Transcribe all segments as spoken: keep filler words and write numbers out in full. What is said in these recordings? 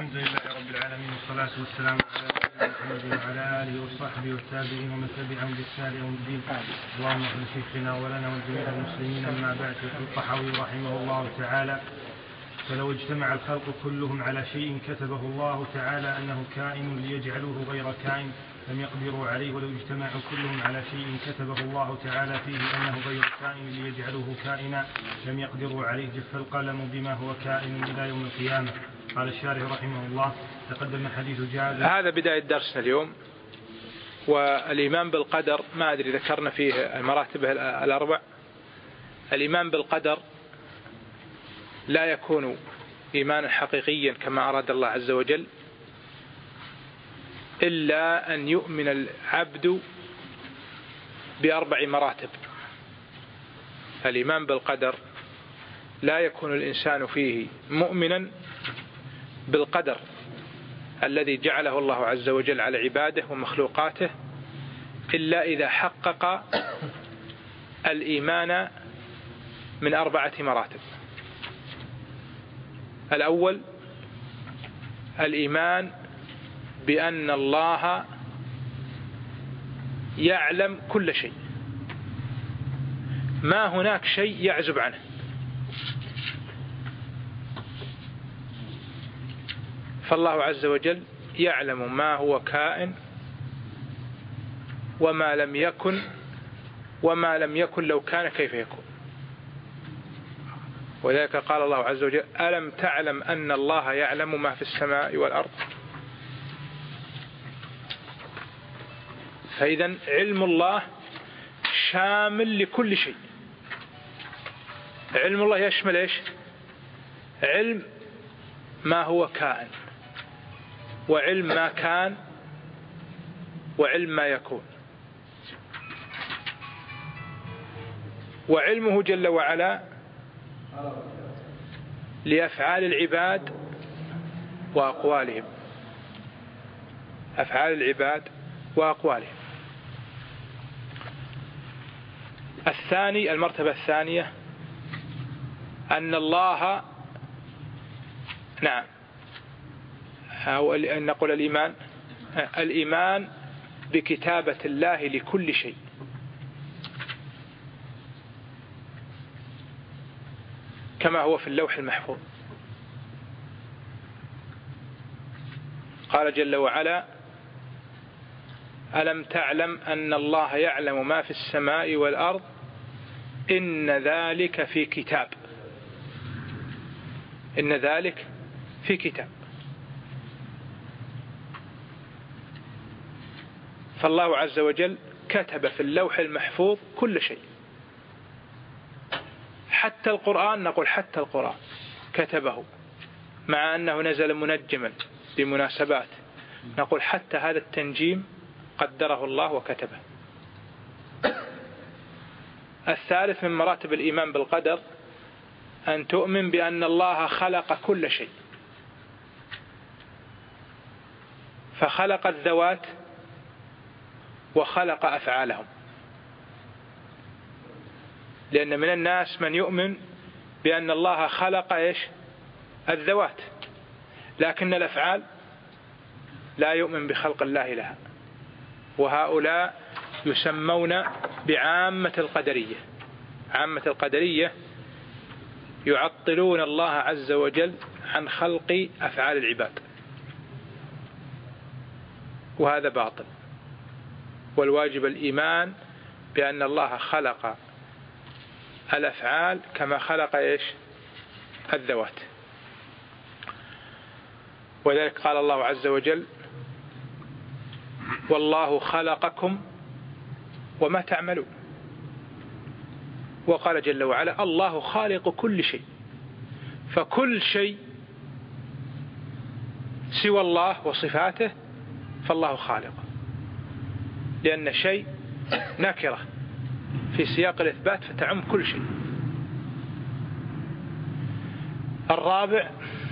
الحمد لله رب العالمين والصلاة والسلام على سيدنا محمد وعلى آله وصحبه والتابعين ومن تبعهم بإحسان إلى يوم الدين. اللهم اغفر لشيخنا ولنا ولجميع المسلمين. أما بعد، يقول الطحاوي رحمه الله تعالى: فلو اجتمع الخلق كلهم على شيء كتبه الله تعالى أنه كائن ليجعلوه غير كائن لم يقدروا عليه، ولو اجتمعوا كلهم على شيء كتبه الله تعالى فيه أنه غير كائن ليجعلوه كائنا لم يقدروا عليه، جف القلم بما هو كائن إلى يوم القيامة. قال الشارح رحمه الله: تقدم حديث جابر. هذا بداية درسنا اليوم. والإيمان بالقدر ما أدري ذكرنا فيه المراتب الأربع. الإيمان بالقدر لا يكون إيمانا حقيقيا كما أراد الله عز وجل إلا أن يؤمن العبد بأربع مراتب. الإيمان بالقدر لا يكون الإنسان فيه مؤمنا بالقدر الذي جعله الله عز وجل على عباده ومخلوقاته إلا إذا حقق الإيمان من أربعة مراتب. الأول الإيمان بأن الله يعلم كل شيء، ما هناك شيء يعزب عنه. فالله عز وجل يعلم ما هو كائن وما لم يكن، وما لم يكن لو كان كيف يكون. وذلك قال الله عز وجل: ألم تعلم أن الله يعلم ما في السماء والأرض. فإذا علم الله شامل لكل شيء. علم الله يشمل إيش؟ علم ما هو كائن، وعلم ما كان، وعلم ما يكون. وعلمه جل وعلا لأفعال العباد وأقوالهم، أفعال العباد وأقوالهم. الثاني، المرتبة الثانية، أن الله نعم أو أن نقول الإيمان الإيمان بكتابة الله لكل شيء، كما هو في اللوح المحفوظ. قال جل وعلا: ألم تعلم أن الله يعلم ما في السماء والأرض إن ذلك في كتاب. إن ذلك في كتاب. فالله عز وجل كتب في اللوح المحفوظ كل شيء، حتى القرآن. نقول حتى القرآن كتبه، مع أنه نزل منجما بمناسبات. نقول حتى هذا التنجيم قدره الله وكتبه. الثالث من مراتب الإيمان بالقدر أن تؤمن بأن الله خلق كل شيء، فخلق الذوات وخلق أفعالهم. لأن من الناس من يؤمن بأن الله خلق إيش؟ الذوات، لكن الأفعال لا يؤمن بخلق الله لها. وهؤلاء يسمون بعامة القدرية. عامة القدرية يعطلون الله عز وجل عن خلق أفعال العباد، وهذا باطل. والواجب الإيمان بأن الله خلق الأفعال كما خلق إيش؟ الذوات. ولذلك قال الله عز وجل: والله خلقكم وما تعملون. وقال جل وعلا: الله خالق كل شيء. فكل شيء سوى الله وصفاته فالله خالق، لأن شيء نكرة في سياق الإثبات فتعم كل شيء. الرابع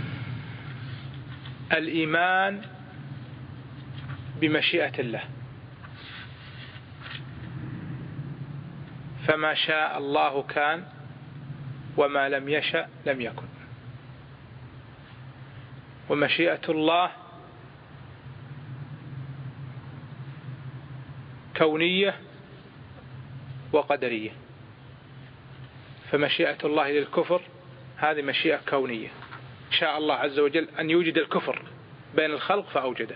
الإيمان بمشيئة الله، فما شاء الله كان وما لم يشأ لم يكن. ومشيئة الله كونية وقدرية. فمشيئة الله للكفر هذه مشيئة كونية، شاء الله عز وجل أن يوجد الكفر بين الخلق فأوجده.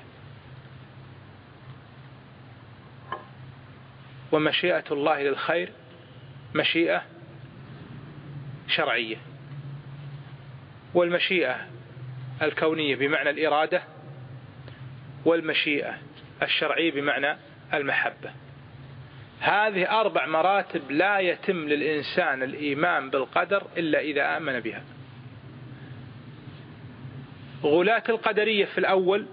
ومشيئة الله للخير مشيئة شرعية، والمشيئة الكونية بمعنى الإرادة، والمشيئة الشرعية بمعنى المحبة. هذه أربع مراتب لا يتم للإنسان الإيمان بالقدر إلا إذا آمن بها. غلاة القدرية في الأول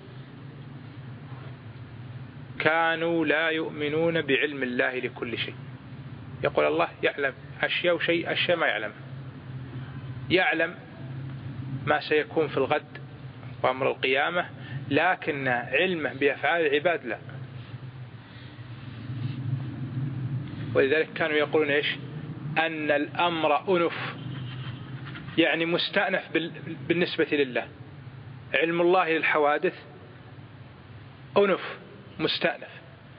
كانوا لا يؤمنون بعلم الله لكل شيء. يقول الله يعلم أشياء وشيء أشياء ما يعلم، يعلم ما سيكون في الغد وأمر القيامة، لكن علمه بأفعال العباد لا. ولذلك كانوا يقولون إيش؟ أن الأمر أنف، يعني مستأنف بالنسبة لله. علم الله للحوادث أنف مستأنف.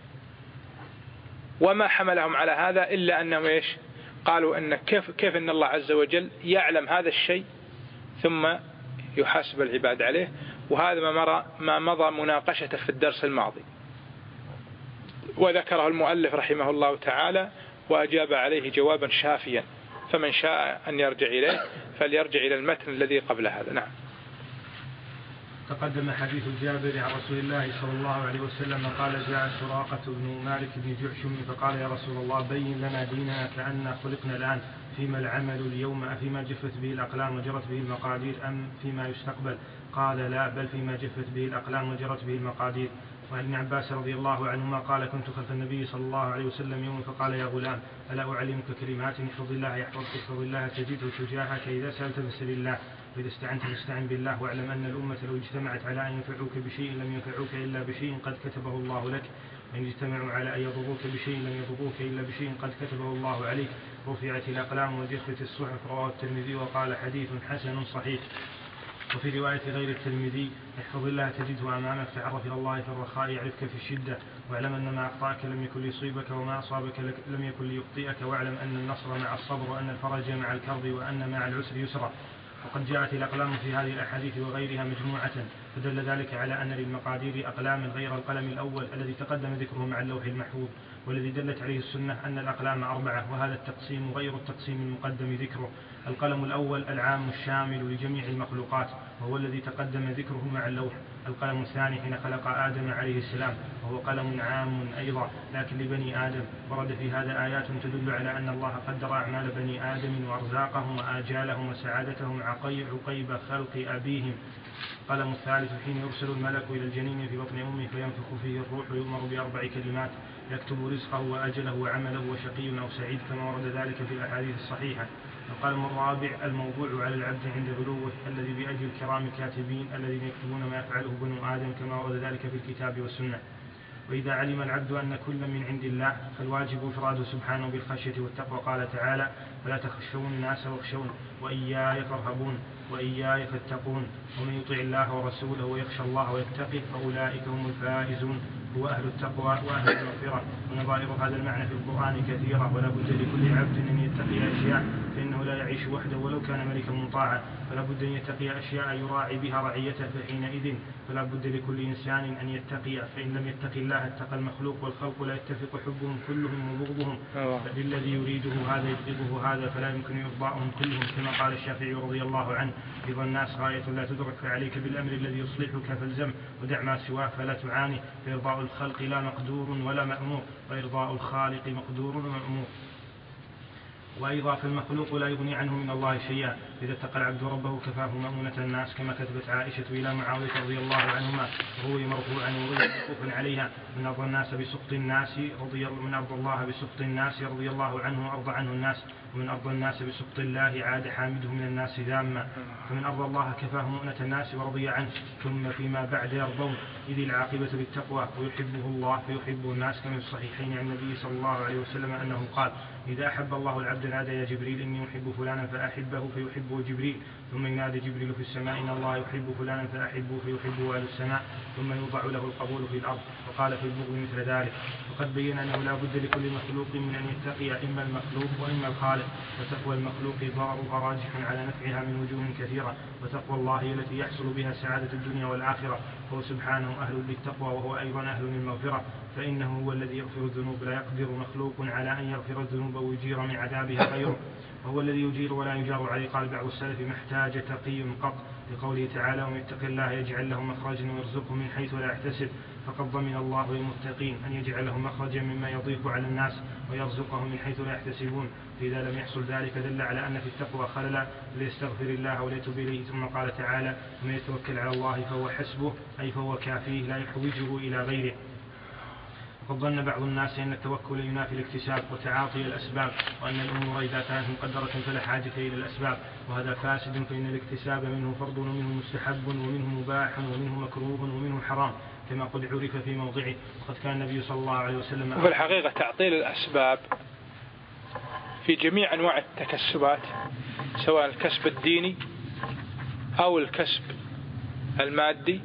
وما حملهم على هذا إلا أنهم إيش؟ قالوا أن كيف, كيف أن الله عز وجل يعلم هذا الشيء ثم يحاسب العباد عليه. وهذا ما, مر ما مضى مناقشته في الدرس الماضي، وذكره المؤلف رحمه الله تعالى وأجاب عليه جوابا شافيا. فمن شاء أن يرجع إليه فليرجع إلى المتن الذي قبل هذا. نعم. تقدم حديث جابر عن رسول الله صلى الله عليه وسلم قال: جاء سراقة بن مالك بن جعشم فقال: يا رسول الله بين لنا ديننا كأننا خلقنا الآن، فيما العمل اليوم أفيما جفت به الأقلام وجرت به المقادير أم فيما يستقبل؟ قال: لا، بل فيما جفت به الأقلام وجرت به المقادير. وعن ابن عباس رضي الله عنهما قال: كنت خلف النبي صلى الله عليه وسلم يوم فقال: يا غلام ألا أعلمك كلمات احفظ الله يحفظك، احفظ الله تجده تجاهك، إذا سألت فاسأل الله، وإذا استعنت فاستعن بالله، واعلم أن الأمة لو اجتمعت على أن ينفعوك بشيء لم ينفعوك إلا بشيء قد كتبه الله لك، وإن اجتمعوا على أن يضروك بشيء لم يضروك إلا بشيء قد كتبه الله عليك. رفعت الأقلام وجفت الصحف. رواه الترمذي وقال: حديث حسن صحيح. وفي رواية غير الترمذي: احفظ الله تجده أمامك، تعرف إلى الله في الرخاء يعرفك في الشدة، واعلم أن ما أخطأك لم يكن ليصيبك وما أصابك لم يكن ليخطئك، واعلم أن النصر مع الصبر وأن الفرج مع الكرب وأن مع العسر يسرا. وقد جاءت الأقلام في هذه الأحاديث وغيرها مجموعة، فدل ذلك على أن للمقادير أقلاما غير القلم الأول الذي تقدم ذكره مع اللوح المحفوظ، والذي دلت عليه السنة أن الأقلام أربعة، وهذا التقسيم غير التقسيم المقدم ذكره. القلم الأول العام الشامل لجميع المخلوقات، وهو الذي تقدم ذكره مع اللوح. القلم الثاني حين خلق آدم عليه السلام، وهو قلم عام أيضا لكن لبني آدم. ورد في هذا آيات تدل على أن الله قدر أعمال بني آدم وأرزاقهم وآجالهم وسعادتهم عقيب خلق أبيهم. القلم الثالث حين يرسل الملك إلى الجنين في بطن أمه فينفخ فيه الروح ويؤمر بأربع كلمات يكتب رزقه وأجله وعمله وشقي أو سعيد، كما ورد ذلك في الأحاديث الصحيحة. القلم الرابع الموضوع على العبد عند بلوغه، الذي بأيدي الكرام الكاتبين الذين يكتبون ما يفعله بنو آدم، كما ورد ذلك في الكتاب والسنة. وإذا علم العبد أن كل من عند الله فالواجب إفراده سبحانه بالخشية والتقوى. قال تعالى: فلا تخشون الناس واخشون وإياي فارهبون وإياي فاتقون، ومن يطع الله ورسوله ويخشى الله ويتقي فأولئك هم الفائزون. هو أهل التقوى وأهل المغفرة. ونظائر هذا المعنى في القرآن كثيرة، ولا بد لكل عبد أن يتقي أشياء، فإنه لا يعيش وحده ولو كان ملكا مطاعا، فلا بد أن يتقي أشياء يراعي بها رعيته، فحينئذ فلا بد لكل إنسان أن يتقي، فإن لم يتقي الله اتقى المخلوق، والخلق لا يتفق حبهم كلهم وبغضهم، فللذي يريده هذا يبغضه هذا، فلا يمكن إرضاؤهم كلهم، كما قال الشافعي رضي الله عنه: رضا الناس غاية لا تدرك، فعليك بالأمر الذي يصلحك فالزم، ودع ما سواه فلا تعاني، فإرضاء الخلق لا مقدور ولا مأمور، وإرضاء الخالق مقدور ومأمور. وأيضا فالمخلوق لا يغني عنه من الله شيئا، إذا اتقى العبد ربه كفاه مؤونة الناس، كما كتبت عائشة إلى معاوية رضي الله عنهما وهو مرفوعا وغير موقوفا عليها: من أرضى الناس بسخط الناس رضي من أرضى الله بسخط الناس رضي الله عنه وأرضى عنه الناس، ومن أرضى الناس بسخط الله عاد حامده من الناس ذاما. فمن أرضى الله كفاه مؤونة الناس ورضي عنه، ثم فيما بعد يرضون، إذ العاقبة بالتقوى، ويحبه الله فيحبه الناس، كما في الصحيحين عن النبي صلى الله عليه وسلم أنه قال: إذا أحب الله العبد نادى: يا جبريل إني أحب فلانا فأحبه، فيحبه فيحبه جبريل، ثم ينادي جبريل في السماء إن الله يحب فلانا فأحبه فيحبه أهل السماء، ثم يوضع له القبول في الأرض. وقال في البغض مثل ذلك. وقد بين أنه لا بد لكل مخلوق من أن يتقي إما المخلوق وإما الخالق، وتقوى المخلوق ضررها راجح على نفعها من وجوه كثيرة، وتقوى الله التي يحصل بها سعادة الدنيا والآخرة، وهو سبحانه أهل للتقوى وهو أيضا أهل للمغفرة، فإنه هو الذي يغفر الذنوب، لا يقدر مخلوق على أن يغفر الذنوب ويجير من عذابها غيره، وهو الذي يجير ولا يجار عليه. قال بعض السلف ما احتاج تقي قط، لقوله تعالى ومن يتق الله يجعل له مخرجا ويرزقه من حيث لا يحتسب، فقد ضمن الله للمتقين أن يجعل له مخرجا مما يضيق على الناس ويرزقه من حيث لا يحتسبون، فإذا لم يحصل ذلك دل على أن في التقوى خللا، فليستغفر الله وليتوب إليه. ثم قال تعالى ومن يتوكل على الله فهو حسبه، أي فهو كافيه لا يحوجه إلى غيره. وقد ظن بعض الناس أن التوكل ينافي الاكتساب وتعاطي الأسباب، وأن الأمور إذا كانت مقدرة فلا حاجة إلى الأسباب، وهذا فاسد، فإن الاكتساب منه فرض ومنه مستحب ومنه مباح ومنه مكروه ومنه حرام، كما قد عرف في موضعه. وقد كان النبي صلى الله عليه وسلم وفي الحقيقة تعطيل الأسباب في جميع أنواع التكسبات، سواء الكسب الديني أو الكسب المادي،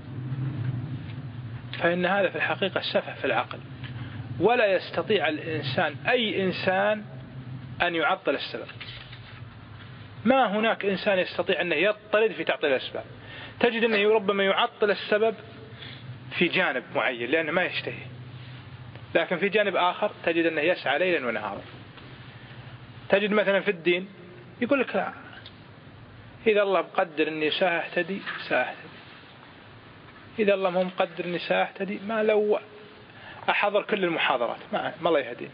فإن هذا في الحقيقة سفه في العقل، ولا يستطيع الإنسان أي إنسان أن يعطل السبب. ما هناك إنسان يستطيع أن يضطرد في تعطيل الأسباب. تجد أنه ربما يعطل السبب في جانب معين لأنه ما يشتهي، لكن في جانب آخر تجد أنه يسعى ليلا ونهارا. تجد مثلا في الدين يقول لك لا، إذا الله مقدر أني سأهتدي سأهتدي، إذا الله مو مقدر أني سأهتدي ما لو أحضر كل المحاضرات ما ما الله يهدي.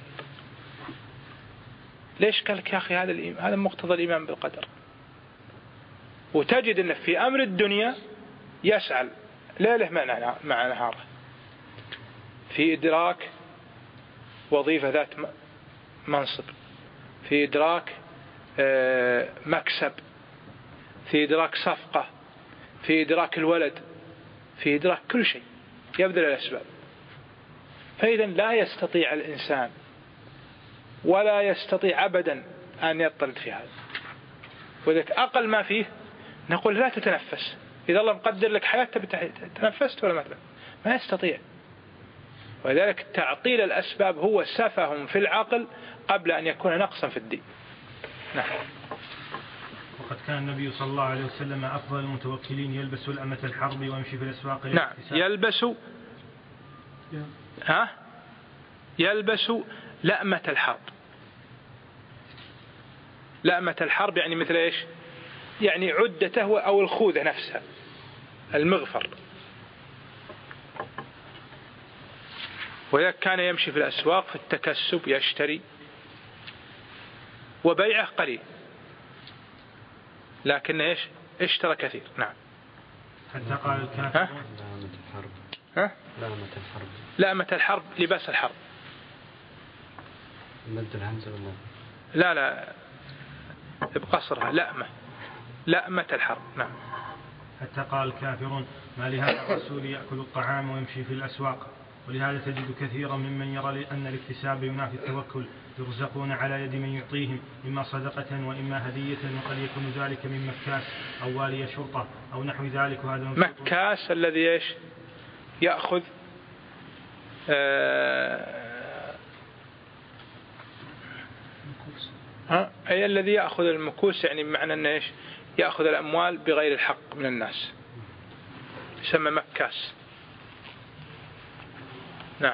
ليش؟ قال لك يا أخي هذا الإيمان، هذا مقتضى الإيمان بالقدر. وتجد أنه في أمر الدنيا يسعى ليله مع نهاره في إدراك وظيفة ذات منصب، في إدراك مكسب، في إدراك صفقة، في إدراك الولد، في إدراك كل شيء، يبذل الأسباب. فإذا لا يستطيع الإنسان ولا يستطيع أبدا أن يضطرد في هذا. وذلك أقل ما فيه نقول لا تتنفس، إذا الله مقدر لك حياة تنفست ولا ما تنفست، ما يستطيع. ولذلك تعطيل الأسباب هو سفه في العقل قبل أن يكون نقصا في الدين. نعم. وقد كان النبي صلى الله عليه وسلم أفضل المتوكلين يلبس الأمة الحرب ويمشي في الأسواق. نعم. يلبس ها يلبس لأمة الحرب. لأمة الحرب يعني مثل إيش؟ يعني عدته أو الخوذة نفسها، المغفر. وإذا كان يمشي في الأسواق في التكسب يشتري، وبيعه قليل لكن إيش؟ اشترى كثير. نعم. حتى قال الكافر ها؟ لامة الحرب. ها؟ لامة الحرب. لامة الحرب لباس الحرب. مد الهمزة والله. لا لا بقصرها لأمة، لأمة الحرب. نعم. حتى قال الكافرون ما لهذا الرسول يأكل الطعام ويمشي في الأسواق. ولهذا تجد كثيرا ممن يرى أن الاكتساب ينافي التوكل، يرزقون على يد من يعطيهم إما صدقة وإما هدية، وقد يكون ذلك من مكاس أو والي شرطة أو نحو ذلك. وهذا مكاس الذي إيش يأخذ آه ها أي الذي يأخذ المكوس، يعني بمعنى أنه إيش يأخذ الأموال بغير الحق من الناس، يسمى مكاس. نعم.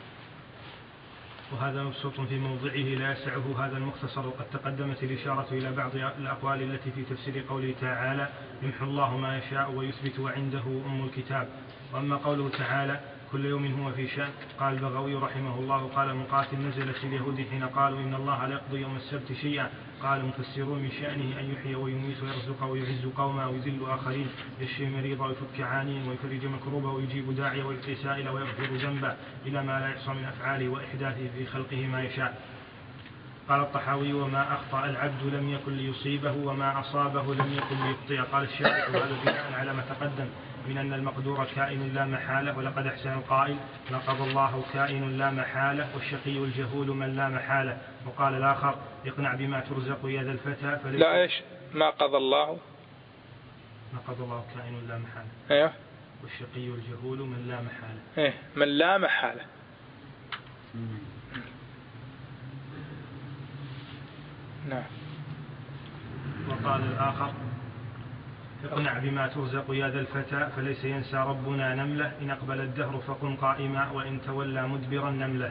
وهذا مبسوط في موضعه لا يسعه هذا المختصر. وقد تقدمت الإشارة إلى بعض الأقوال التي في تفسير قوله تعالى يمحو الله ما يشاء ويثبت وعنده أم الكتاب. وأما قوله تعالى كل يوم هو في شأن، قال البغوي رحمه الله قال مقاتل نزلت في اليهود حين قالوا إن الله لا يقضي يوم السبت شيئا، قال المفسرون من شأنه أن يحيي ويميت ويرزق ويعز قوما ويذل آخرين، يشفي مريضا ويفك عانيا ويفرج مكروبا ويجيب داعيا ويعطي سائلا ويغفر ذنبا إلى ما لا يحصى من أفعاله وإحداثه في خلقه ما يشاء. قال الطحاوي وما أخطأ العبد لم يكن ليصيبه وما أصابه لم يكن ليخطئه. قال الشارح هذا بناء على ما تقدم من أن المقدور كائن لا محالة، ولقد أحسن القائل ما قضى الله كائن لا محالة، والشقي الجهول من لا محالة. وقال الآخر اقنع بما ترزق يا ذا الفتى لا إيش ما قضى الله ما قضى الله كائن لا محالة. أيوه. والشقي الجهول من لا محالة. إيه من لا محالة. نعم. وقال الآخر اقنع بما ترزق يا ذا الفتى فليس ينسى ربنا نملة إن أقبل الدهر فقم قائما وإن تولى مدبرا نملة.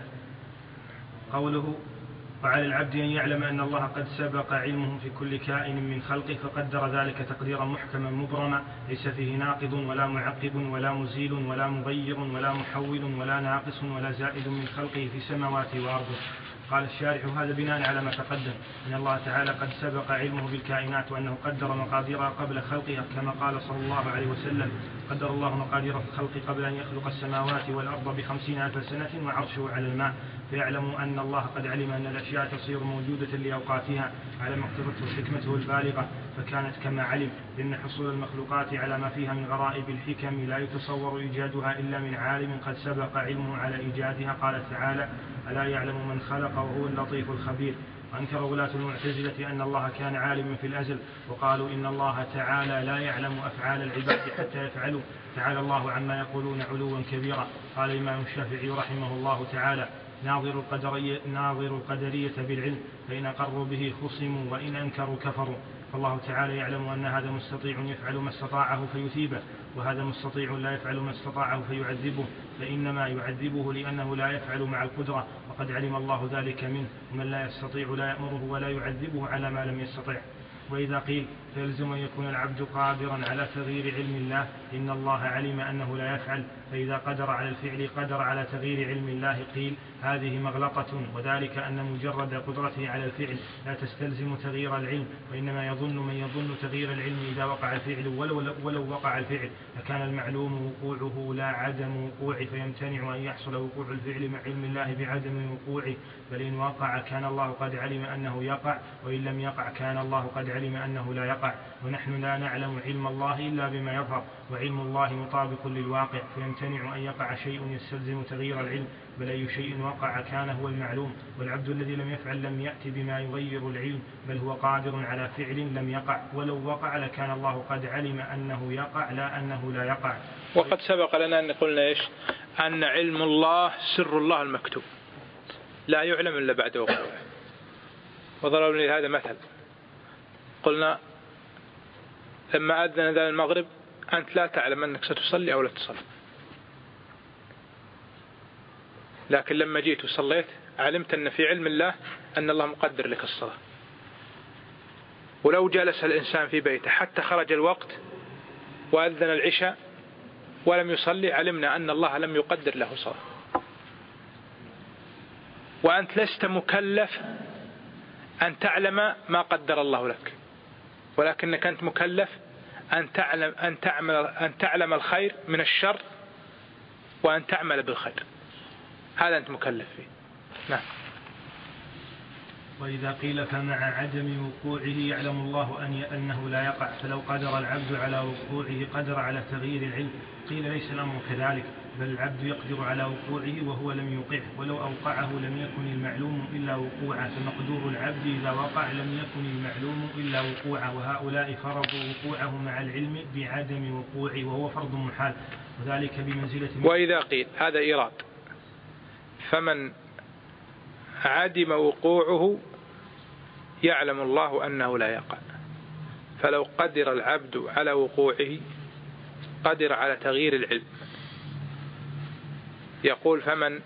قوله وعلى العبد أن يعلم أن الله قد سبق علمه في كل كائن من خلقه فقدر ذلك تقديرا محكما مبرما ليس فيه ناقض ولا معقب ولا مزيل ولا مغير ولا محول ولا ناقص ولا زائد من خلقه في سماواته وأرضه. قال الشارح هذا بناء على ما تقدم أن الله تعالى قد سبق علمه بالكائنات وأنه قدر مقاديرها قبل خلقها كما قال صلى الله عليه وسلم قدر الله مقادير الخلق قبل أن يخلق السماوات والأرض بخمسين ألف سنة وعرشه على الماء فيعلم أن الله قد علم أن الأشياء تصير موجودة لأوقاتها على ما اقتضته حكمته البالغة فكانت كما علم إن حصول المخلوقات على ما فيها من غرائب الحكم لا يتصور إيجادها إلا من عالم قد سبق علمه على إيجادها. قال تعالى ألا يعلم من خلق وهو اللطيف الخبير. وأنكر ولاة المعتزلة أن الله كان عالما في الأزل وقالوا إن الله تعالى لا يعلم أفعال العباد حتى يفعلوا تعالى الله عما يقولون علوا كبيرا. قال الإمام الشافعي رحمه الله تعالى ناظر القدرية, ناظر القدرية بالعلم فإن أقروا به خصموا وإن أنكروا كفروا. فالله تعالى يعلم أن هذا مستطيع يفعل ما استطاعه فيثيبه وهذا مستطيع لا يفعل ما استطاعه فيعذبه فإنما يعذبه لأنه لا يفعل مع القدرة وقد علم الله ذلك منه ومن لا يستطيع لا يأمره ولا يعذبه على ما لم يستطيع. وإذا قيل فيلزم أن يكون العبد قادرا على تغيير علم الله إن الله علم أنه لا يفعل فإذا قدر على الفعل قدر على تغيير علم الله قيل هذه مغلطة وذلك أن مجرد قدرته على الفعل لا تستلزم تغيير العلم وإنما يظن من يظن تغيير العلم إذا وقع الفعل ولو, ولو وقع الفعل فكان المعلوم وقوعه لا عدم وقوعه فيمتنع أن يحصل وقوع الفعل مع علم الله بعدم وقوعه بل إن وقع كان الله قد علم أنه يقع وإن لم يقع كان الله قد علم أنه لا يقع. ونحن لا نعلم علم الله إلا بما يظهر وعلم الله مطابق للواقع فيمتنع أن يقع شيء يستلزم تغيير العلم بل أي شيء وقع كان هو المعلوم. والعبد الذي لم يفعل لم يأتي بما يغير العلم بل هو قادر على فعل لم يقع ولو وقع لكان الله قد علم أنه يقع لا أنه لا يقع. وقد سبق لنا أن قلنا إيش أن علم الله سر الله المكتوب لا يعلم إلا بعد وقوعه. وضربنا لهذا مثل قلنا لما أذن أذان المغرب أنت لا تعلم أنك ستصلي أو لا تصلي لكن لما جيت وصليت علمت أن في علم الله أن الله مقدر لك الصلاة. ولو جلس الإنسان في بيته حتى خرج الوقت وأذن العشاء ولم يصلي علمنا أن الله لم يقدر له صلاة. وأنت لست مكلف أن تعلم ما قدر الله لك ولكنك أنت مكلف أن تعلم أن تعمل أن تعلم الخير من الشر وأن تعمل بالخير. هذا أنت مكلف فيه. نعم. وإذا قيل فمع عدم وقوعه يعلم الله أن أنه لا يقع فلو قدر العبد على وقوعه قدر على تغيير العلم قيل ليس الأمر كذلك بل العبد يقدر على وقوعه وهو لم يوقعه ولو أوقعه لم يكن المعلوم إلا وقوعه فمقدور العبد إذا وقع لم يكن المعلوم إلا وقوعه وهؤلاء فرضوا وقوعه مع العلم بعدم وقوعه وهو فرض محال وذلك بمنزلة. وإذا قيل هذا إيراد فمن عدم وقوعه يعلم الله أنه لا يقع فلو قدر العبد على وقوعه قدر على تغيير العلم. يقول فمن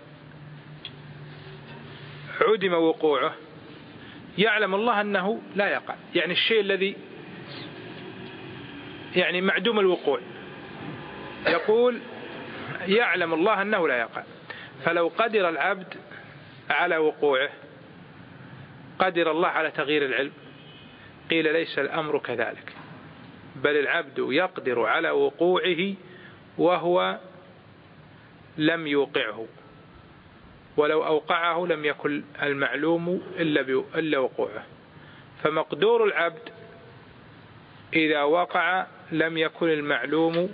عدم وقوعه يعلم الله أنه لا يقع يعني الشيء الذي يعني معدوم الوقوع يقول يعلم الله أنه لا يقع فلو قدر العبد على وقوعه قدر الله على تغيير العلم قيل ليس الأمر كذلك بل العبد يقدر على وقوعه وهو لم يوقعه ولو أوقعه لم يكن المعلوم إلا وقوعه فمقدور العبد إذا وقع لم يكن المعلوم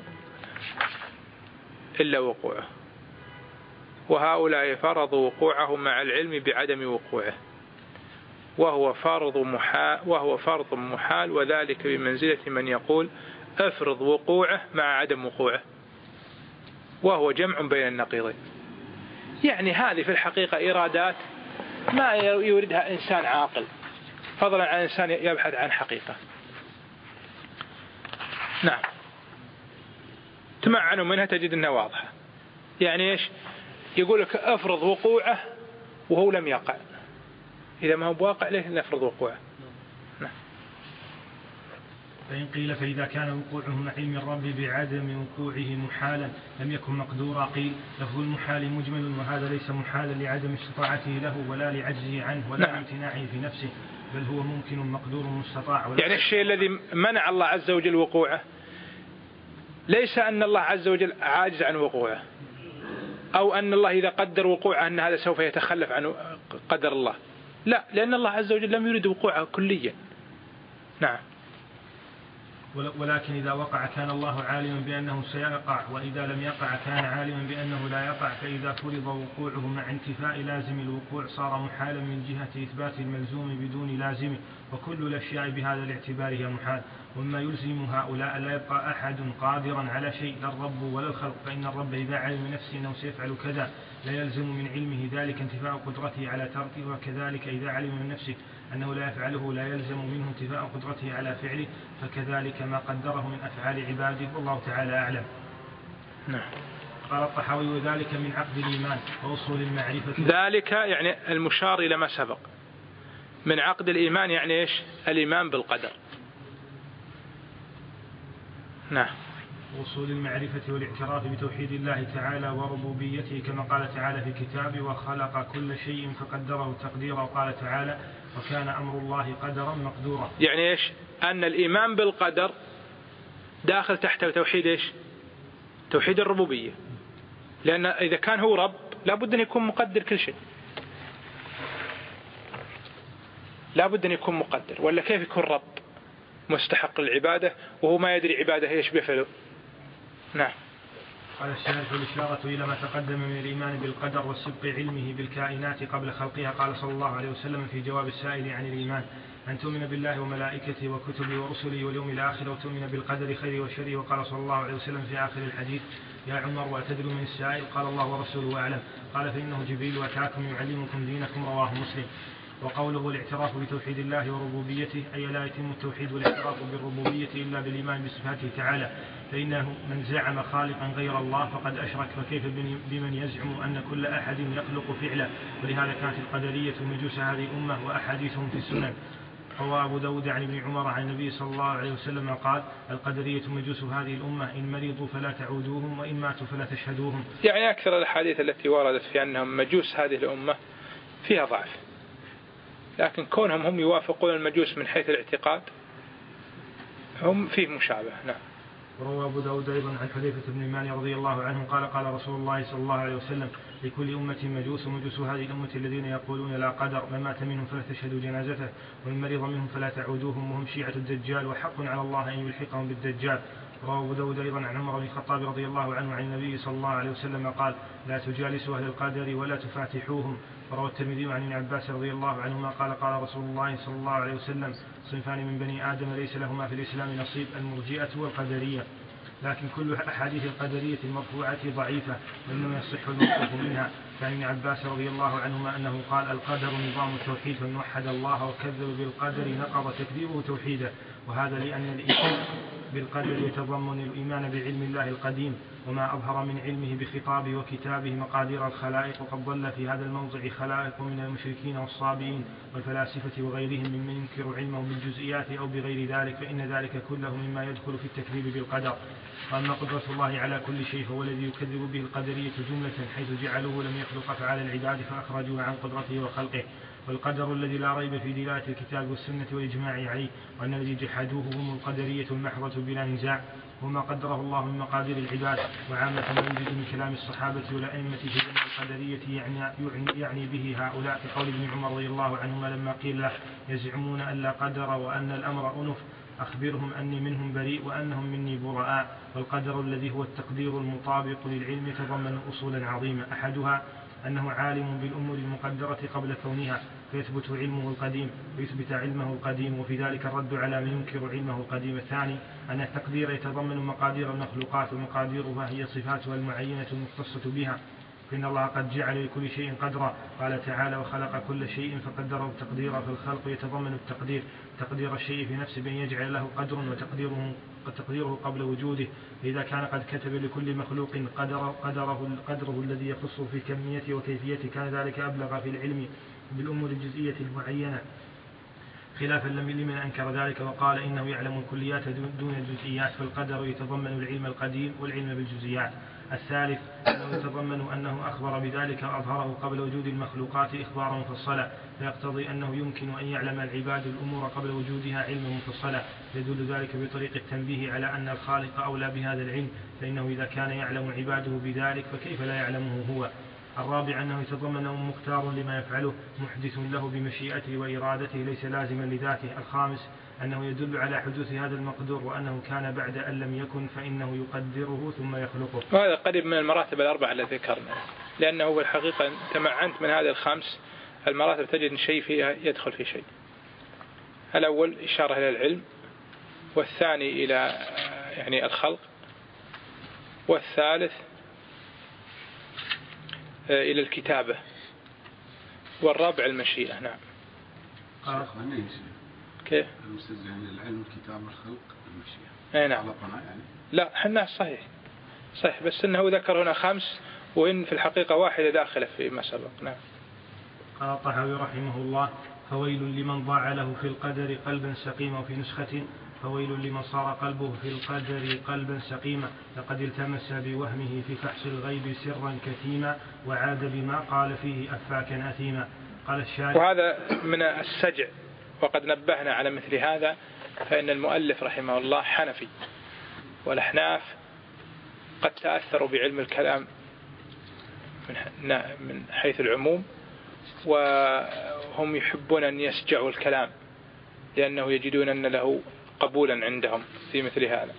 إلا وقوعه وهؤلاء فرضوا وقوعه مع العلم بعدم وقوعه. وهو فرض محال, وهو فرض محال وذلك بمنزلة من يقول أفرض وقوعه مع عدم وقوعه، وهو جمع بين النقيضين. يعني هذه في الحقيقة إرادات ما يريدها إنسان عاقل، فضلا عن إنسان يبحث عن حقيقة. نعم، تمعنوا منها تجد أنها واضحة. يعني إيش؟ يقول لك أفرض وقوعه وهو لم يقع، إذا ما هو بواقع ليه نفرض وقوعه؟ نعم. فإن قيل فإذا كان وقوعه مع علم الرب بعدم وقوعه محالا لم يكن مقدورا، قيل لفظ المحال مجمل، وهذا ليس محالا لعدم استطاعته له ولا لعجزه عنه ولا نعم. لامتناعه في نفسه، بل هو ممكن مقدور مستطاع. يعني الشيء الذي منع الله عز وجل وقوعه ليس أن الله عز وجل عاجز عن وقوعه، أو أن الله إذا قدر وقوعه أن هذا سوف يتخلف عن قدر الله، لا، لأن الله عز وجل لم يرد وقوعه كليا. نعم. ولكن إذا وقع كان الله عالما بأنه سيقع، وإذا لم يقع كان عالما بأنه لا يقع، فإذا فرض وقوعه مع انتفاء لازم الوقوع صار محالا من جهة إثبات الملزوم بدون لازمه، وكل الأشياء بهذا الاعتبار هي محال. وما يلزم هؤلاء لا يبقى أحد قادرا على شيء، لا الرب ولا الخلق، فإن الرب إذا علم نفسه أنه سيفعل كذا لا يلزم من علمه ذلك انتفاء قدرته على تركه، وكذلك إذا علم من نفسه أنه لا يفعله لا يلزم منه انتفاء قدرته على فعله، فكذلك ما قدره من أفعال عباده، والله تعالى أعلم. نعم. قال الطحاوي وذلك من عقد الإيمان وأصول المعرفة. ذلك يعني المشار إلى ما سبق من عقد الإيمان، يعني إيش؟ الإيمان بالقدر. نعم. وصول المعرفة والاعتراف بتوحيد الله تعالى وربوبيته، كما قال تعالى في كتابه وخلق كل شيء فقدره تقديرا، وقال تعالى وكان أمر الله قدرا مقدورا. يعني إيش؟ أن الإيمان بالقدر داخل تحت توحيد إيش؟ توحيد الربوبية، لأن إذا كان هو رب لابد أن يكون مقدر كل شيء، لابد أن يكون مقدر، ولا كيف يكون رب مستحق للعبادة وهو ما يدري عبادة إيش بيفعله؟ نعم. قال الشارح الإشارة إلى ما تقدم من الإيمان بالقدر وسبق علمه بالكائنات قبل خلقها. قال صلى الله عليه وسلم في جواب السائل عن الإيمان أن تؤمن بالله وملائكته وكتبه ورسله واليوم الآخر وتؤمن بالقدر خيره وشره. وقال صلى الله عليه وسلم في آخر الحديث يا عمر وأتدري من السائل؟ قال الله ورسوله أعلم. قال فإنه جبريل أتاكم يعلمكم دينكم، رواه مسلم. وقوله الاعتراف بتوحيد الله وربوبيته أي لا يتم التوحيد والاعتراف بالربوبية إلا بالإيمان بصفاته تعالى، فإنه من زعم خالقا غير الله فقد أشرك، فكيف بمن يزعم أن كل أحد يخلق فعله؟ ولهذا كانت القدرية مجوس هذه الأمة وأحاديثهم في السنن. روى أبو داود عن ابن عمر عن النبي صلى الله عليه وسلم قال القدرية مجوس هذه الأمة، إن مرضوا فلا تعودوهم وإن ماتوا فلا تشهدوهم. يعني أكثر الحديث التي وردت في أنهم مجوس هذه الأمة فيها ضعف، لكن كونهم هم يوافقون المجوس من حيث الاعتقاد هم فيه مشابه. نعم. وروى أبو داود أيضا عن حذيفة بن اليمان رضي الله عنه قال قال رسول الله صلى الله عليه وسلم لكل أمة مجوس، ومجوس هذه الأمة الذين يقولون لا قدر، من مات منهم فلا تشهدوا جنازته ومن مرض منهم فلا تعودوهم، وهم شيعة الدجال وحق على الله أن يلحقهم بالدجال. روى أبو داود أيضا عن عمر بن الخطاب رضي الله عنه عن النبي صلى الله عليه وسلم قال لا تجالسوا أهل القدر ولا تفاتحوهم. وروى الترمذي عن ابن عباس رضي الله عنهما قال قال رسول الله صلى الله عليه وسلم صنفان من بني آدم ليس لهما في الإسلام نصيب، المرجئة والقدرية. لكن كل أحاديث القدرية المرفوعة ضعيفة، وإنما يصح الموقوف منها. كان ابن عباس رضي الله عنهما أنه قال القدر نظام التوحيد، فمن وحد الله وكذب بالقدر نقض تكذيبه توحيده، وهذا لأن الإيمان بالقدر يتضمن الإيمان بعلم الله القديم وما أظهر من علمه بخطابه وكتابه مقادير الخلائق. وقد ضل في هذا الموضع خلائق من المشركين والصابئين والفلاسفة وغيرهم ممن ينكر علمه بالجزئيات أو بغير ذلك، فإن ذلك كله مما يدخل في التكذيب بالقدر. وأما قدرة الله على كل شيء فهو الذي يكذب به القدرية جملة، حيث جعلوه لم يخلق أفعال العباد فأخرجوا عن قدرته وخلقه. والقدر الذي لا ريب في دلالة الكتاب والسنة والإجماع عليه، وأن الذي جحدوه هم القدرية المحضة بلا نزاع، وما قدره الله من مقادير العباد. وعامة ما يوجد من كلام الصحابة والأئمة في جميع القدرية يعني, يعني, يعني به هؤلاء، في قول ابن عمر رضي الله عنهما لما قيل له يزعمون أن لا قدر وأن الأمر أنف، أخبرهم أني منهم بريء وأنهم مني براء. والقدر الذي هو التقدير المطابق للعلم يتضمن أصولا عظيمة، أحدها أنه عالم بالأمور المقدرة قبل كونها فيثبت علمه القديم ويثبت علمه القديم، وفي ذلك الرد على من ينكر علمه القديم. الثاني أن التقدير يتضمن مقادير المخلوقات، ومقاديرها هي صفاتها المعينة المختصة بها، فإن الله قد جعل لكل شيء قدرا. قال تعالى: وخلق كل شيء فقدره تقديرا. فالخلق يتضمن التقدير، تقدير الشيء في نفسه بأن يجعل له قدر، وتقديره تقديره قبل وجوده. فإذا كان قد كتب لكل مخلوق قدر قدره, قدره الذي يخصه في كميته وكيفيته، كان ذلك أبلغ في العلم بالأمور الجزئية المعينة، خلافا لمن أنكر ذلك وقال إنه يعلم الكليات دون الجزئيات. فالقدر يتضمن العلم القديم والعلم بالجزئيات. الثالث أنه يتضمن أنه أخبر بذلك وأظهره قبل وجود المخلوقات إخبارا مفصلا، فيقتضي أنه يمكن أن يعلم العباد الأمور قبل وجودها علما مفصلا، يدل ذلك بطريق التنبيه على أن الخالق أولى بهذا العلم، فإنه إذا كان يعلم عباده بذلك فكيف لا يعلمه هو. الرابع أنه يتضمن مختار لما يفعله محدث له بمشيئته وإرادته ليس لازما لذاته. الخامس أنه يدل على حدوث هذا المقدور، وأنه كان بعد أن لم يكن فإنه يقدره ثم يخلقه. وهذا قريب من المراتب الأربعة التي ذكرنا، لأنه في الحقيقة تمعنت من هذه الخمس المراتب تجد شيء فيها يدخل في شيء. الأول إشارة إلى العلم، والثاني إلى يعني الخلق، والثالث إلى الكتابة، والرابع المشيئة. نعم. آه. كيف؟ يعني العلم، الكتابة، الخلق، المشيئة. أي نعم. يعني. لا حنا صحيح صحيح، بس إنه ذكر هنا خمس، وإن في الحقيقة واحدة داخلة فيما سبق. نعم. قال الطحاوي رحمه الله: فويل لمن ضاع له في القدر قلبا سقيما. وفي نسخة: فويل لمن صار قلبه في القدر قلبا سقيما، لقد التمس بوهمه في فحص الغيب سرا كتيما، وعاد بما قال فيه أفاكا أثيما. قال الشارع: وهذا من السجع، وقد نبهنا على مثل هذا، فإن المؤلف رحمه الله حنفي، والأحناف قد تأثروا بعلم الكلام من حيث العموم، وهم يحبون أن يسجعوا الكلام لأنه يجدون أن له قبولا عندهم في مثل هذا.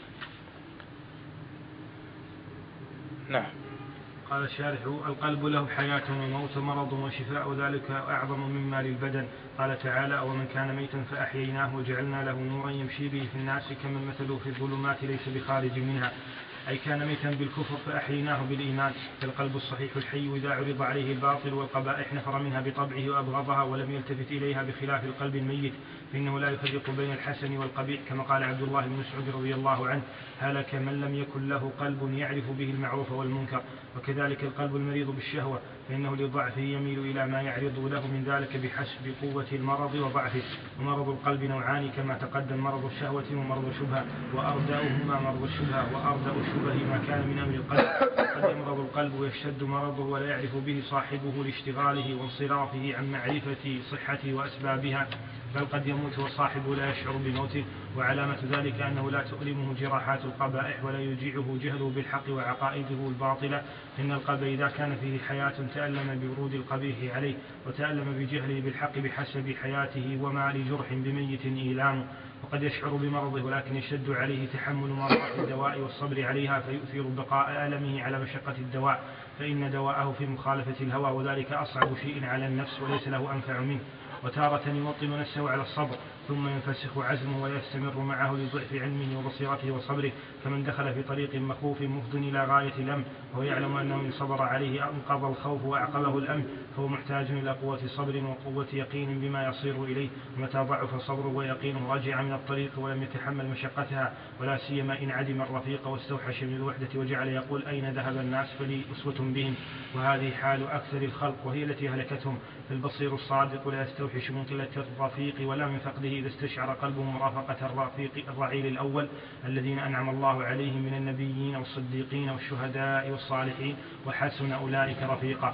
نعم. قال الشارح: القلب له حياة وموت ومرض وشفاء، ذلك أعظم مما للبدن. قال تعالى: ومن كان ميتا فأحييناه وجعلنا له نورا يمشي به في الناس كمن مثله في الظلمات ليس بخارج منها، أي كان ميتا بالكفر فأحييناه بالإيمان. فالقلب الصحيح الحي إذا عرض عليه الباطل والقبائح نفر منها بطبعه وأبغضها ولم يلتفت إليها، بخلاف القلب الميت فإنه لا يفرق بين الحسن والقبيح، كما قال عبد الله بن مسعود رضي الله عنه: هلك من لم يكن له قلب يعرف به المعروف والمنكر. وكذلك القلب المريض بالشهوة، فإنه لضعفه يميل إلى ما يعرض له من ذلك بحسب قوة المرض وضعفه. ومرض القلب نوعان كما تقدم: مرض الشهوة ومرض الشبهة، وأردأهما مرض الشبهة، وأردأ الشبه ما كان من أمر القلب. قد يمرض القلب ويشتد مرضه ولا يعرف به صاحبه لاشتغاله وانصرافه عن معرفة صحته وأسبابها، بل قد يموت وصاحبه لا يشعر بموته. وعلامة ذلك أنه لا تؤلمه جراحات القبائح ولا يجيعه جهله بالحق وعقائده الباطلة. إن القلب إذا كان فيه حياة تألم بورود القبيح عليه، وتألم بجهله بالحق بحسب حياته، وما لجرح بميت إيلام. وقد يشعر بمرضه ولكن يشد عليه تحمل مرضات الدواء والصبر عليها، فيؤثر بقاء ألمه على مشقة الدواء، فإن دواءه في مخالفة الهوى، وذلك أصعب شيء على النفس وليس له أنفع منه. وتارة يوطن نفسه على الصبر ثم ينفسخ عزمه ويستمر معه لضعف علمه وبصيرته وصبره، كمن دخل في طريق مخوف مفض إلى غاية الأمن، وهو يعلم أنه إن صبر عليه أنقض الخوف وأعقله الأمن، فهو محتاج إلى قوة صبر وقوة يقين بما يصير إليه. ومتى ضعف صبره ويقينه رجع من الطريق ولم يتحمل مشقتها، ولا سيما إن عدم الرفيق واستوحش من الوحدة وجعل يقول: أين ذهب الناس فلي أسوة بهم. وهذه حال أكثر الخلق وهي التي هلكتهم. فالبصير الصادق لا يستوحش من قلة الرفيق ولا من فقده إذا استشعر قلبه مرافقة الرفيق الرعيل الأول الذين أنعم الله عليهم من النبيين والصديقين والشهداء والصالحين، وحسن أولئك رفيقا.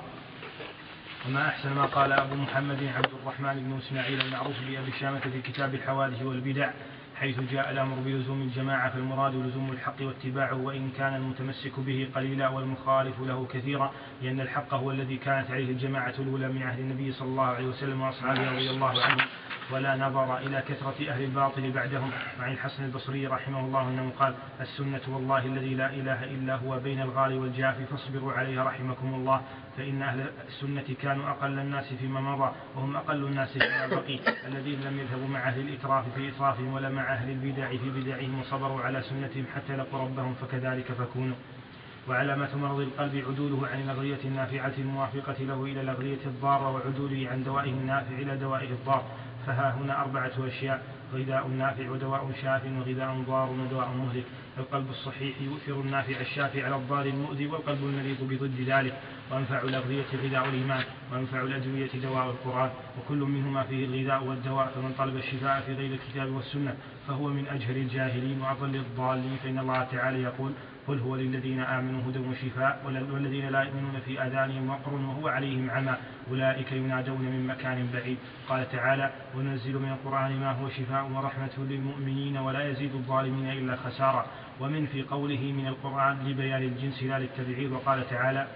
وما أحسن ما قال أبو محمد عبد الرحمن بن إسماعيل المعروف بأبي شامة في كتاب الحوادث والبدع، حيث جاء الأمر بلزوم الجماعة، فالمراد لزوم الحق واتباعه، وإن كان المتمسك به قليلا والمخالف له كثيرا، لأن الحق هو الذي كانت عليه الجماعة الأولى من عهد النبي صلى الله عليه وسلم وأصحابه رضي الله عنهم، ولا نظر إلى كثرة أهل الباطل بعدهم. وعن الحسن البصري رحمه الله أنه قال: السنة والله الذي لا إله إلا هو بين الغال والجاف فاصبروا عليها رحمكم الله، فإن أهل السنة كانوا أقل الناس فيما مضى وهم أقل الناس فيما بقي، الذين لم يذهبوا مع أهل الإتراف في إترافهم ولا مع أهل البدع في بدعهم وصبروا على سنتهم حتى لقوا ربهم، فكذلك فكونوا. وعلامة مرض القلب عدوله عن الأغذية النافعة الموافقة له إلى الأغذية الضارة، وعدوله عن دوائه النافع إلى دوائه الضار. فها هنا أربعة أشياء: غذاء نافع ودواء شاف وغذاء ضار ودواء مهلك. القلب الصحيح يؤثر النافع الشافي على الضار المؤذي، والقلب المريض بضد ذلك. وأنفع الأغذية غذاء الإيمان، وأنفع الأدوية دواء القرآن، وكل منهما فيه الغذاء والدواء. فمن طلب الشفاء في غير الكتاب والسنة فهو من أجهل الجاهلين وأضل الضالين، فإن الله تعالى يقول: قل هو للذين آمنوا هدى وشفاء، والذين لا يؤمنون في آذانهم وقر وهو عليهم عمى أولئك ينادون من مكان بعيد. قال تعالى: وننزل من القرآن ما هو شفاء ورحمة للمؤمنين ولا يزيد الظالمين إلا خسارا. ومن في قوله من القرآن لبيان الجنس لا للتبعيض. وقال تعالى: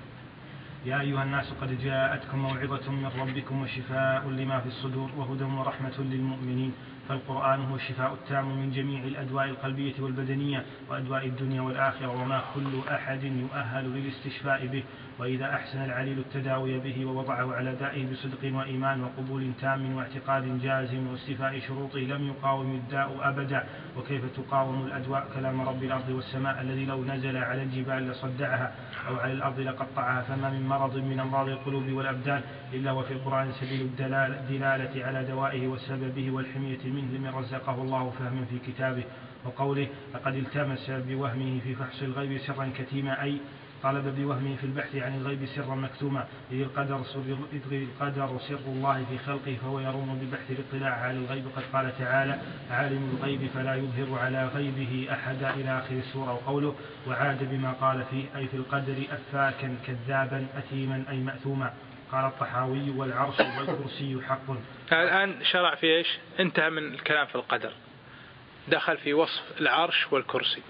يا أيها الناس قد جاءتكم موعظة من ربكم وشفاء لما في الصدور وهدى ورحمة للمؤمنين. فالقرآن هو الشفاء التام من جميع الأدواء القلبية والبدنية وأدواء الدنيا والآخرة، وما كل أحد يؤهل للاستشفاء به. وإذا أحسن العليل التداوي به ووضعه على دائه بصدق وإيمان وقبول تام واعتقاد جازم واستيفاء شروطه لم يقاوم الداء أبدا. وكيف تقاوم الأدواء؟ كلام رب الأرض والسماء الذي لو نزل على الجبال لصدعها أو على الأرض لقطعها. فما من مرض من أمراض القلوب والأبدان إلا وفي القرآن سبيل الدلالة على دوائه وسببه والحمية منه لمن رزقه الله فهما في كتابه. وقوله: لقد التمس بوهمه في فحص الغيب سرا كتيما، أي طلب بوهمه في البحث عن الغيب سرا مكتوما، إذ القدر سر, القدر سر الله في خلقه، فهو يروم ببحث الاطلاع على الغيب. قد قال تعالى: عالم الغيب فلا يظهر على غيبه أحدا إلى آخر السورة. وقوله: وعاد بما قال فيه، أي في القدر أفاكا كذابا أثيما أي مأثوما. قال الطحاوي: والعرش والكرسي حق. الآن شرع في إيش؟ انتهى من الكلام في القدر، دخل في وصف العرش والكرسي.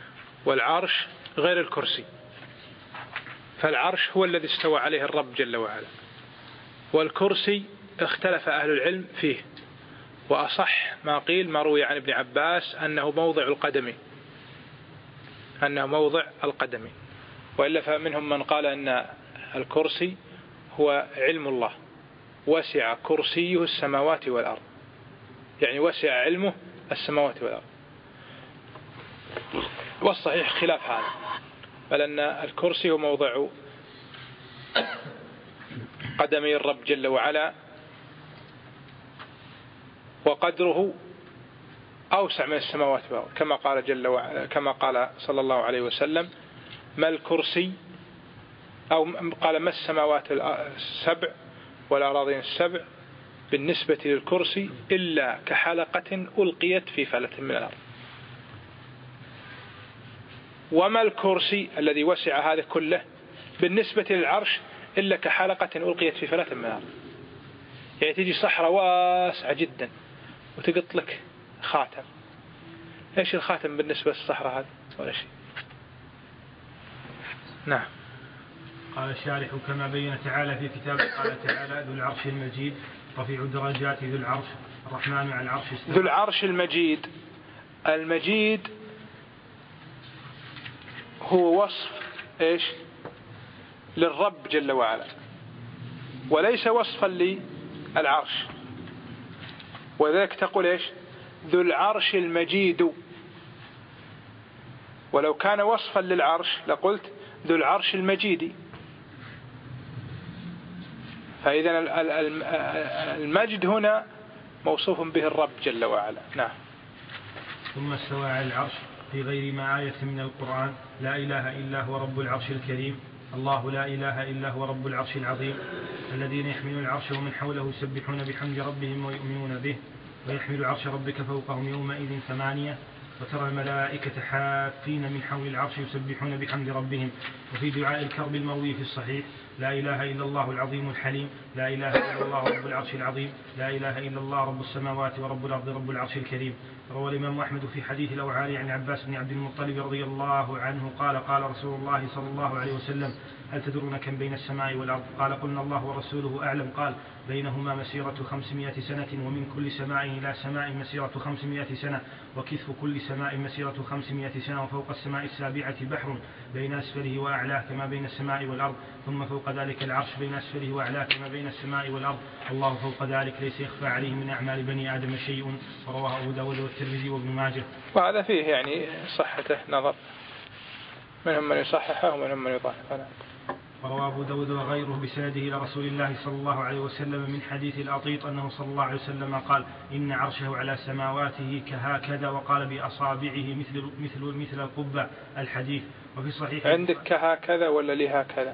والعرش غير الكرسي، فالعرش هو الذي استوى عليه الرب جل وعلا، والكرسي اختلف أهل العلم فيه، وأصح ما قيل ما روي عن ابن عباس أنه موضع القدم، أنه موضع القدم، وإلا فمنهم من قال أن الكرسي هو علم الله، وسع كرسيه السماوات والأرض، يعني وسع علمه السماوات والأرض. والصحيح خلاف هذا، بل أن الكرسي هو موضع قدمي الرب جل وعلا، وقدره أوسع من السماوات والأرض، كما قال جل وعلا، كما قال صلى الله عليه وسلم: ما الكرسي، أو قال: ما السماوات السبع والأراضين السبع بالنسبة للكرسي إلا كحلقة ألقيت في فلة من الأرض. وما الكرسي الذي وسع هذا كله بالنسبة للعرش إلا كحلقة ألقيت في فلة من الأرض. يعني تجي صحراء واسعة جدا وتقط لك خاتم، إيش الخاتم بالنسبة للصحراء هذا؟ ولا شيء. نعم. قال الشارح: كما بين تعالى في كتابه، قال تعالى: ذو العرش المجيد رفيع الدرجات ذو العرش الرحمن على العرش استوى. ذو العرش المجيد، المجيد هو وصف إيش؟ للرب جل وعلا، وليس وصفا للعرش، وذلك تقول إيش؟ ذو العرش المجيد. ولو كان وصفا للعرش لقلت ذو العرش المجيد. فإذا المجد هنا موصوف به الرب جل وعلا. نعم. ثم استوى على العرش في غير ما آية من القرآن: لا إله إلا هو رب العرش الكريم. الله لا إله إلا هو رب العرش العظيم. الذين يحملون العرش ومن حوله يسبحون بحمد ربهم ويؤمنون به. ويحمل عرش ربك فوقهم يومئذ ثمانية. وترى الملائكة حافين من حول العرش يسبحون بحمد ربهم. وفي دعاء الكرب المروي في الصحيح: لا إله إلا الله العظيم الحليم، لا إله إلا الله رب العرش العظيم، لا إله إلا الله رب السماوات ورب الأرض رب العرش الكريم. روى الإمام أحمد في حديث الأوعال عن عباس بن عبد المطلب رضي الله عنه قال قال رسول الله صلى الله عليه وسلم هل تدرون كم بين السماء والأرض؟ قال قلنا الله ورسوله أعلم. قال بينهما مسيرة خمسمائة سنة ومن كل سماء إلى سماء مسيرة خمسمائة سنة وكثف كل سماء مسيرة خمسمائة سنة وفوق السماء السابعة بحر بين أسفله وأعلاه كما بين السماء والأرض ثم فوق ذلك العرش بين أسفله وأعلاه كما بين السماء والأرض الله فوق ذلك ليس يخفى عليه من أعمال بني آدم شيء. ورواه أبو داود والترمذي وابن ماجه. وهذا فيه يعني صحته نظر، منهم من يصححه ومنهم من يضعفه. وروى أبو داود وغيره بسنده إلى رسول الله صلى الله عليه وسلم من حديث الأطيط أنه صلى الله عليه وسلم قال إن عرشه على سماواته كهكذا وقال بأصابعه مثل مثل مثل القبة الحديث. وفي صحيح عندك كهكذا ولا لهكذا؟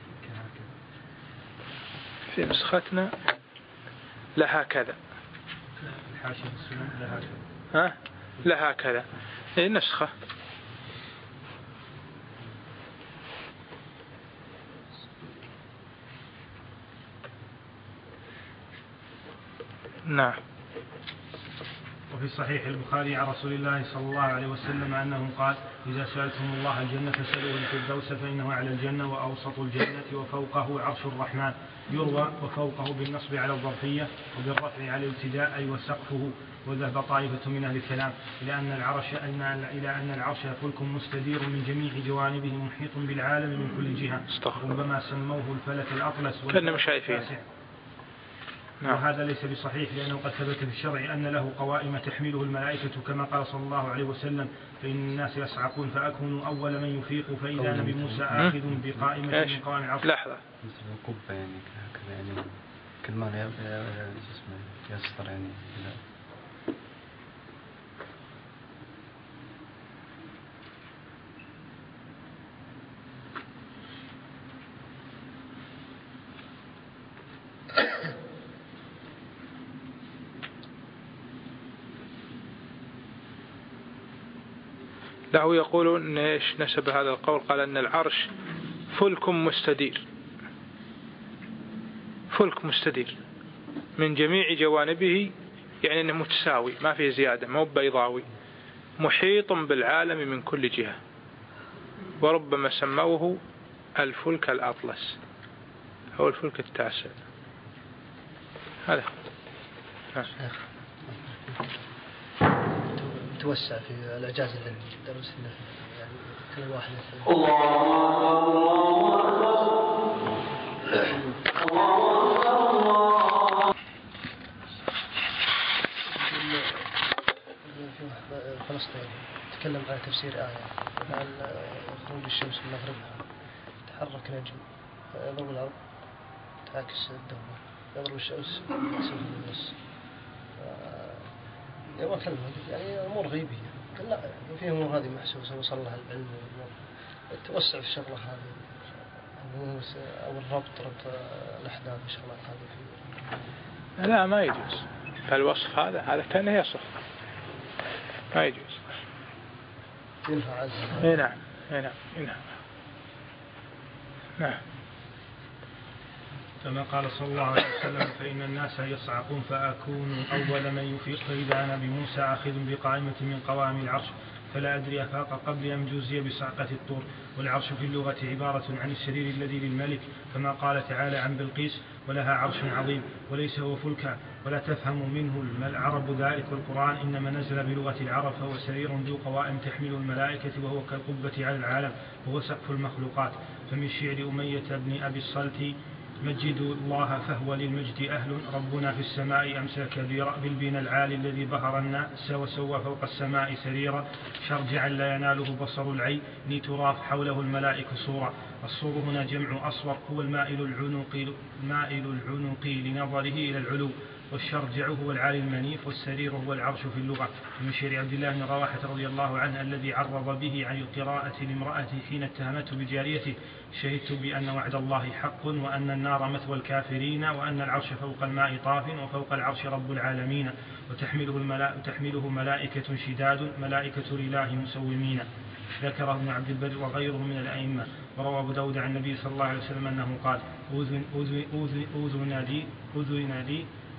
في نسختنا لهكذا. الحاشية السنن لهكذا. ها لهكذا هي نسخة. نعم. وفي صحيح البخاري عن رسول الله صلى الله عليه وسلم أنه قال إذا سألتم الله الجنة فاسألوه الفردوس فإنه على الجنة وأوسط الجنة وفوقه عرش الرحمن. يروى وفوقه بالنصب على الظرفية وبالرفع على الابتداء أي وسقفه. وذهب طائفة من أهل الكلام إلى أن العرش إلى أن العرش فلك مستدير من جميع جوانبه محيط بالعالم من كل جهة. ربما سموه الفلك الأطلس والفلك. نعم. وهذا ليس بصحيح لأنه قد ثبت في الشرع أن له قوائم تحمله الملائكة كما قال صلى الله عليه وسلم فإن الناس يصعقون فأكون أول من يفيق فإذا نبي موسى آخذ بقائمة من قوائم العرش. لحظة مثل القبة يعني هكذا يعني كل ما يسطر يعني له يقولون إيش نسب هذا القول؟ قال أن العرش فلك مستدير، فلك مستدير من جميع جوانبه، يعني أنه متساوي ما فيه زيادة ما هو بيضاوي، محيط بالعالم من كل جهة. وربما سموه الفلك الأطلس أو الفلك التاسع. هذا توسع في الإعجاز العلمي درسنا يعني كل واحد في فلسطين تكلم عن تفسير آية عن خروج الشمس من مغربها تحرك نجم يضرب الأرض تعكس الدورة يضرب الشمس يسوي النص يبغى كلمة يعني أمور غيبية لا فيه أمور هذه محسوسة وصل لها العلم التوسع في الشغلة هذه أو الربط ربط الأحداث الشغلات هذه فيه. لا ما يجوز الوصف هذا هذا كان يصف ما يجوز. ينفع عزم. إيه نعم إيه نعم إيه نعم نعم. كما قال صلى الله عليه وسلم فإن الناس يصعقون فأكون أول من يفيق فإذا أنا بموسى آخذ بقائمة من قوائم العرش فلا أدري أفاق قبل أن جوزي بصعقة الطور. والعرش في اللغة عبارة عن السرير الذي للملك كما قال تعالى عن بلقيس ولها عرش عظيم وليس هو فلكا ولا تفهم منه العرب ذلك والقرآن إنما نزل بلغة العرب فهو سرير ذو قوائم تحمل الملائكة وهو كالقبة على العالم وهو سقف المخلوقات. فمن شعر أمية بن أبي الصلت مجدوا الله فهو للمجد أهل ربنا في السماء أمسك بالبنى العالي الذي بهر الناس وسوى فوق السماء سريرا شرجعا لا يناله بصر العين تراف حوله الملائكة صورا. الصور هنا جمع أصور هو المائل العنق مائل العنق لنظره إلى العلو والشرجع هو العالي المنيف والسرير هو العرش في اللغة. من شعر عبد الله بن رواحة رضي الله عنه الذي عرض به عن القراءة لامرأته حين اتهمته بجاريته شهدت بأن وعد الله حق وأن النار مثوى الكافرين وأن العرش فوق الماء طاف وفوق العرش رب العالمين وتحمله الملائكة تحمله ملائكة شداد ملائكة لله مسومين. ذكره ابن عبد البر وغيره من الأئمة. وروى أبو داود عن النبي صلى الله عليه وسلم أنه قال أذن أذن أذن أذن لي أذن لي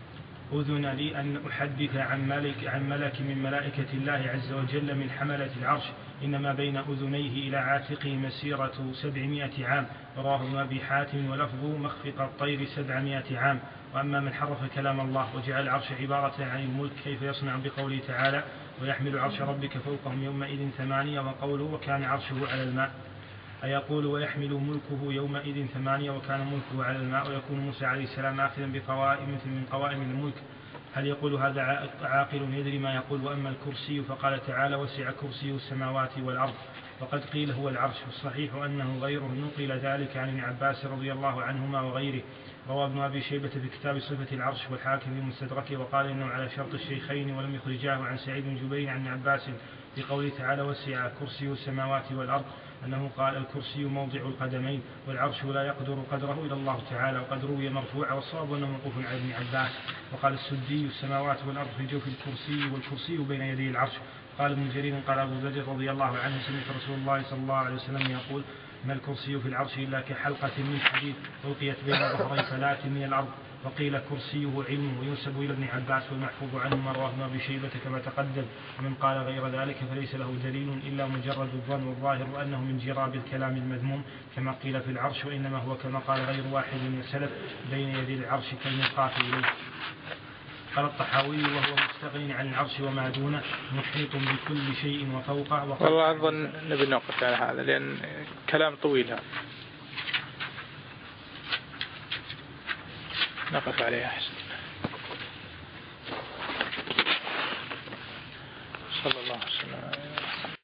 أذن لي أن أحدث عن ملك, عن ملك من ملائكة الله عز وجل من حملة العرش إنما بين أذنيه إلى عاتقه مسيرة سبعمائة عام. رواه ابن أبي حاتم ولفظ مخفق الطير سبعمائة عام. وأما من حرف كلام الله وجعل العرش عبارة عن الملك كيف يصنع بقوله تعالى ويحمل عرش ربك فوقهم يومئذ ثمانية وقوله وكان عرشه على الماء، أيقول ويحمل ملكه يومئذ ثمانية وكان ملكه على الماء ويكون موسى عليه السلام آخذا بقوائم من قوائم الملك؟ هل يقول هذا عاقل يدري ما يقول؟ وأما الكرسي فقال تعالى وسع كرسيه السماوات والأرض، وقد قيل هو العرش، والصحيح أنه غيره نقل ذلك عن ابن عباس رضي الله عنهما وغيره. روى ابن أبي شيبة في كتاب صفة العرش والحاكم في مستدركه وقال إنه على شرط الشيخين ولم يخرجاه عن سعيد بن جبير عن ابن عباس في قوله تعالى وسع كرسيه السماوات والأرض أنه قال الكرسي موضع القدمين والعرش لا يقدر قدره إلى الله تعالى، وقد روي مرفوعا والصواب أنه موقوف على ابن عباس. وقال السدي السماوات والأرض في جوف الكرسي والكرسي بين يدي العرش. قال ابن جرير قال أبو بكر رضي الله عنه سمعت رسول الله صلى الله عليه وسلم يقول ما الكرسي في العرش إلا كحلقة من حديد ألقيت بين ظهري فلاة من الأرض. وقيل كرسيه علم وينسب إلى ابن عباس والمحفوظ عنه ما رواه ابن أبي شيبة كما تقدم. ومن قال غير ذلك فليس له دليل إلا مجرد الظن، والظاهر أنه من جراب الكلام المذموم كما قيل في العرش، وإنما هو كما قال غير واحد من السلف بين يدي العرش كالملقاة إليه. قال الطحاوي وهو مستغن عن العرش وما دونه محيط بكل شيء وفوقه. والله أظن نبي نوقف على هذا لأن كلام طويل هذا، نقف عليه أحسن. صلى الله عليه وسلم.